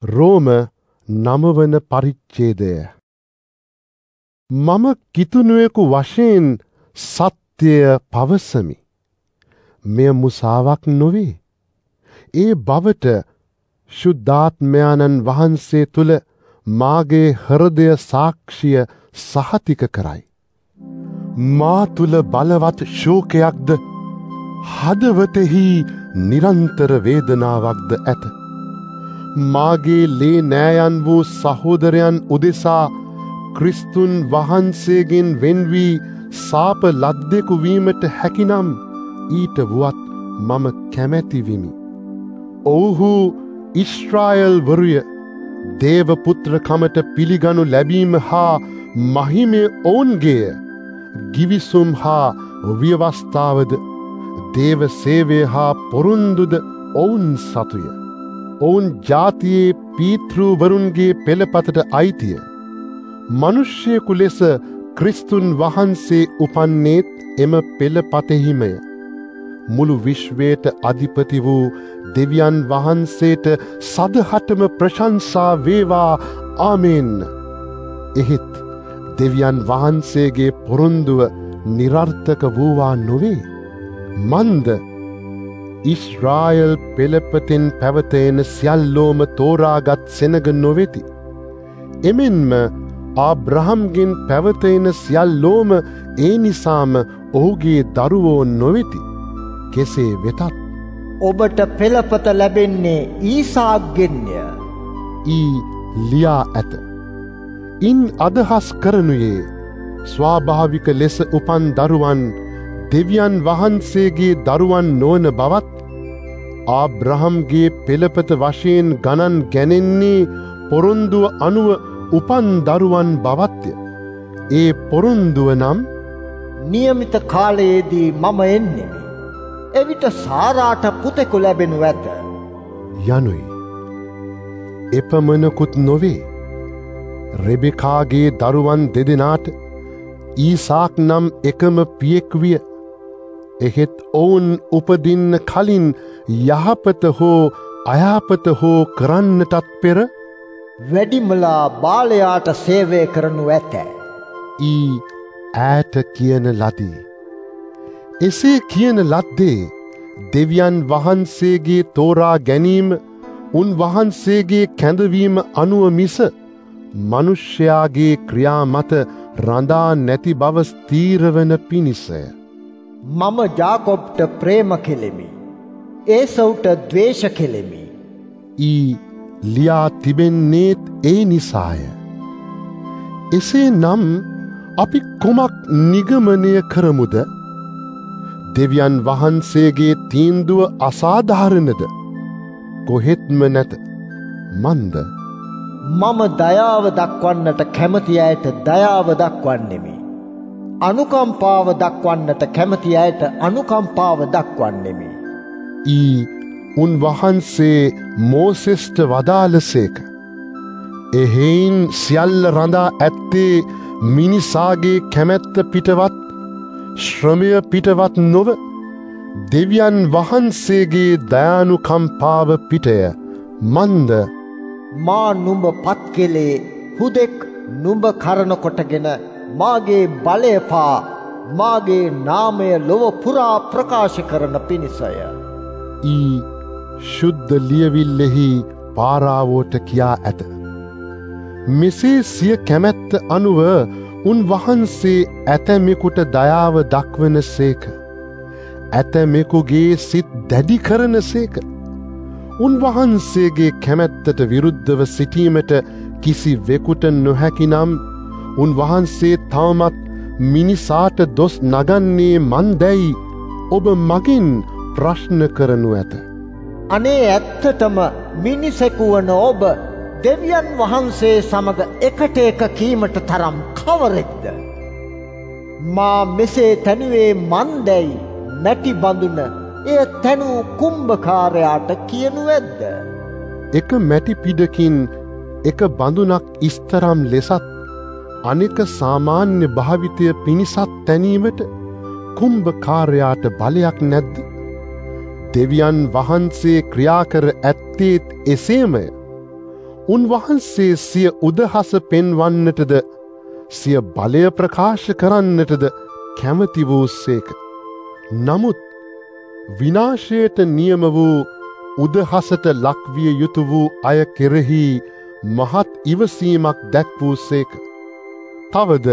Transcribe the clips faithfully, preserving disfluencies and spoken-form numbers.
රෝම නවවන පරිච්ඡේදය. මම කිතුණුවෙකු වශයෙන් සත්‍යය පවසමි. මෙය මුසාවක් නොවේ. ඒ බවට ශුද්ධාත්මයාණන් වහන්සේ තුළ මාගේ හෘදය සාක්ෂිය සහතික කරයි. මා තුළ බලවත් ශෝකයක්ද හදවතෙහි නිරන්තර වේදනාවක්ද ඇත. මාගේ ලේ නෑයන් වූ සහෝදරයන් උදෙසා ක්‍රිස්තුන් වහන්සේගෙන් වෙන් වී සාප ලද්දෙකු වීමට හැකිනම් ඊට වුවත් මම කැමැති විමි. ඔවුහු ඊශ්‍රායල් වරුය දේවපුත්‍රකමට පිළිගනු ලැබීම හා මහිමය ඔවුන්ගේය. ගිවිසුම් හා ව්‍යවස්ථාවද දේව සේවය හා පොරුන්දුද ඔවුන් සතුය. ඔවුන් ජාතියේ පීතෘවරුන්ගේ පෙළපතට අයිතිය. මනුෂ්‍යයෙකු ලෙස ක්‍රිස්තුන් වහන්සේ උපන්නේත් එම පෙළපතෙහිමය. මුළු විශ්වයට අධිපති වූ දෙවියන් වහන්සේට සදහටම ප්‍රශංසා වේවා. ආමේන්. එහෙත් දෙවියන් වහන්සේගේ පොරොන්දුව නිරර්ථක වූවා නොවේ. මන්ද ඊශ්‍රායල් පෙළපතෙන් පැවතෙන සියල්ලෝම තෝරාගත් සෙනග නොවෙති. එමෙන්ම ආබ්‍රහම්ගෙන් පැවතෙන සියල්ලෝම ඒ නිසාම ඔහුගේ දරුවෝ නොවෙති. කෙසේ වෙතත් ඔබට පෙළපත ලැබෙන්නේ ඊසාක්ගෙන්ය. ඊ ලියා ඇත. ඉන් අදහස් කරනුයේ ස්වාභාවික ලෙස උපන් දරුවන් දෙවියන් වහන්සේගේ දරුවන් නොවන බවත්, ආබ්‍රහම්ගේ පෙළපත වශයෙන් ගණන් ගැනෙන්නේ පොරොන්දුව අනුව උපන් දරුවන් බවත්ය. ඒ පොරොන්දුව නම් නියමිත කාලයේදී මම එන්නෙමි. එවිට සාරාට පුතෙකු ලැබෙනු ඇත. යනුයි. එපමණකුත් නොවේ. රෙබෙකාගේ දරුවන් දෙදෙනාට ඊසාක් නම් එකම පියෙක් විය. එහෙත් ඔවුන් උපදින්න කලින් යහපත හෝ අයහපත හෝ කරන්නටත් පෙර වැඩිමලා බාලයාට සේවය කරනු ඇත. ඊ ඈට කියන ලදී. එසේ කියන ලද්දේ දෙවියන් වහන්සේගේ තෝරා ගැනීම උන්වහන්සේගේ කැඳවීම අනුව මිස මනුෂ්‍යයාගේ ක්‍රියා මත රඳා නැති බව ස්ථීරවන පිණිසය. මම ජාකොබ්ට ප්‍රේම කෙලෙමි. ඒසව්ට ද්වේෂ කෙලෙමි. ඊ ලියා තිබෙන්නේත් ඒ නිසාය. එසේ නම් අපි කුමක් නිගමනය කරමුද? දෙවියන් වහන්සේගේ තීන්දුව අසාධාරණද? කොහෙත්ම නැත. මන්ද මම දයාව දක්වන්නට කැමති අයට දයාව දක්වන්නෙමි. අනුකම්පාව දක්වන්නට කැමති අයට අනුකම්පාව දක්වන්නෙමි. ඊ උන්වහන්සේ මෝසෙස්ට වදාළසේක. එහෙයින් සියල්ල රඳා ඇත්තේ මිනිසාගේ කැමැත්ත පිටවත් ශ්‍රමය පිටවත් නොව දෙවියන් වහන්සේගේ දයානුකම්පාව පිටය. මන්ද මා නුඹ පත් කෙලේ හුදෙක් නුඹ කරන කොටගෙන මාගේ බලය පා මාගේ නාමය ලොව පුරා ප්‍රකාශ කරන පිණිසය. ඊ ශුද්ධ ලියවිල්ලෙහි පාරාවෝට කියා ඇත. මෙසේ සිය කැමැත්ත අනුව උන්වහන්සේ ඇතැමෙකුට දයාව දක්වන සේක. ඇතැමෙකුගේ සිත් දැඩි කරන සේක. උන්වහන්සේගේ කැමැත්තට විරුද්ධව සිටීමට කිසි වෙකුට නොහැකි නම් උන්වහන්සේ තවමත් මිනිසාට දොස් නගන්නේ මන්දැයි ඔබ මගින් ප්‍රශ්න කරනු ඇත. අනේ ඇත්තටම මිනිසෙකු වන ඔබ දෙවියන් වහන්සේ සමග එකට එක කීමට තරම් කවරෙක්ද? මා මෙසේ තැනුවේ මන්දැයි මැටි බඳුන එය තැනූ කුම්භකාරයාට කියනු ඇද්ද? එක මැටි පිඩකින් එක බඳුනක් ඉස්තරම් ලෙසත් අනෙක සාමාන්‍ය භාවිතය පිණිසත් තැනීමට කුම්භකාරයාට බලයක් නැද්ද? දෙවියන් වහන්සේ ක්‍රියා කර ඇත්තේත් එසේමය. උන්වහන්සේ සිය උදහස පෙන්වන්නටද සිය බලය ප්‍රකාශ කරන්නටද කැමති වූසේක. නමුත් විනාශයට නියම වූ උදහසට ලක්විය යුතු වූ අය කෙරෙහි මහත් ඉවසීමක් දැක්වූසේක. තවද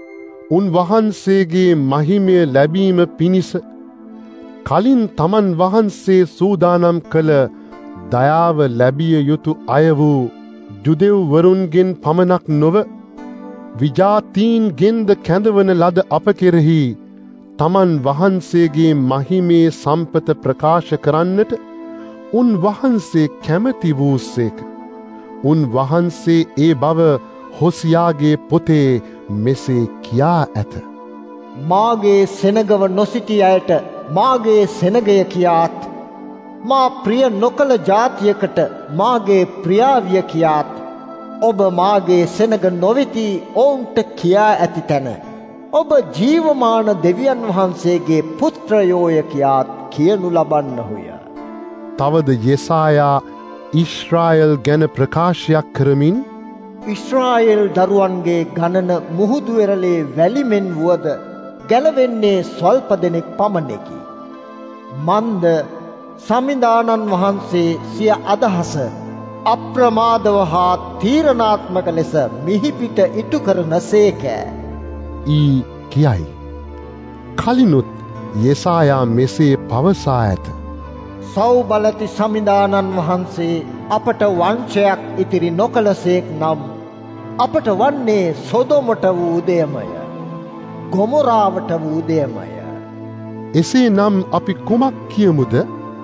උන්වහන්සේගේ මහිමය ලැබීම පිණිස කලින් තමන් වහන්සේ සූදානම් කළ දයාව ලැබිය යුතු අය වූ ජුදෙව්වරුන්ගෙන් පමණක් නොව විජාතීන්ගෙන්ද කැඳවන ලද අප කෙරෙහි තමන් වහන්සේගේ මහිමේ සම්පත ප්‍රකාශ කරන්නට උන්වහන්සේ කැමති වූසේක. උන්වහන්සේ ඒ බව හොසියාගේ පොතේ මෙසේ කියා ඇත. මාගේ සෙනගව නොසිටි අයට මාගේ සෙනගය කියාත්, මා ප්‍රිය නොකළ ජාතියකට මාගේ ප්‍රියාවිය කියාත්, ඔබ මාගේ සෙනග නොවෙති ඔවුන්ට කියා ඇති තැන ඔබ ජීවමාන දෙවියන් වහන්සේගේ පුත්‍රයෝය කියාත් කියනු ලබන්නහුය. තවද යෙසායා ඊශ්‍රායල් ගැන ප්‍රකාශයක් කරමින්, ඊශ්‍රායල් දරුවන්ගේ ගණන මුහුදු වෙරළේ වැලිමෙන් වුවද ගැලවෙන්නේ ස්වල්ප දෙනෙක් පමණෙකි. මන්ද සමිඳානන් වහන්සේ සිය අදහස අප්‍රමාදව හා තීරණාත්මක ලෙස මිහිපිට ඉටු කරන සේකෑ. ඊ කියයි. කලිනුත් යෙසායා මෙසේ පවසා ඇත. සෞබලති සමිඳානන් වහන්සේ අපට වංශයක් ඉතිරි නොකලසේක් නම් අපට වන්නේ සොදොමට වූ උදයමය, ගොමොරාවට වූ උදයමය. එසේ නම් අපි කුමක් කියමුද?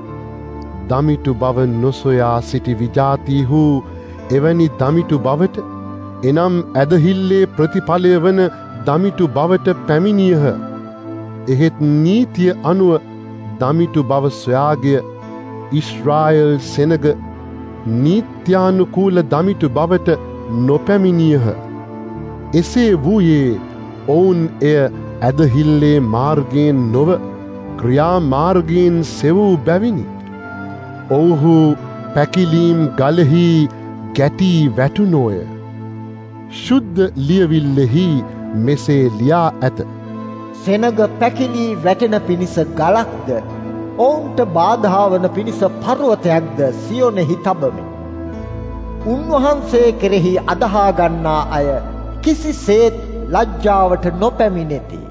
දමිටු බව නොසොයා සිටි විජාතීහු එවැනි දමිටු බවට, එනම් ඇදහිල්ලේ ප්‍රතිඵලය වන දමිටු බවට පැමිණියහ. එහෙත් නීතිය අනුව දමිටු බව සොයාගිය ඊශ්‍රායල් සෙනග නීත්‍යානුකූල දමිටු බවට නොපැමිණියහ. එසේ වූයේ ඔවුන් එය ඇදහිල්ලේ මාර්ගයෙන් නොව ක්‍රියා මාර්ගයෙන් සෙවූ බැවිනි. ඔවුහු පැකිලීම් ගලෙහි ගැටී වැටුනෝය. ශුද්ධ ලියවිල්ලෙහි මෙසේ ලියා ඇත. සෙනග පැකිලී වැටෙන පිණිස ගලක්ද, ඔවුන්ට බාධාවන පිණිස පර්වතයක්ද සියොනෙහි තබමි. උන්වහන්සේ කෙරෙහි අදහා ගන්නා අය කිසිසේත් ලජ්ජාවට නොපැමිණෙති.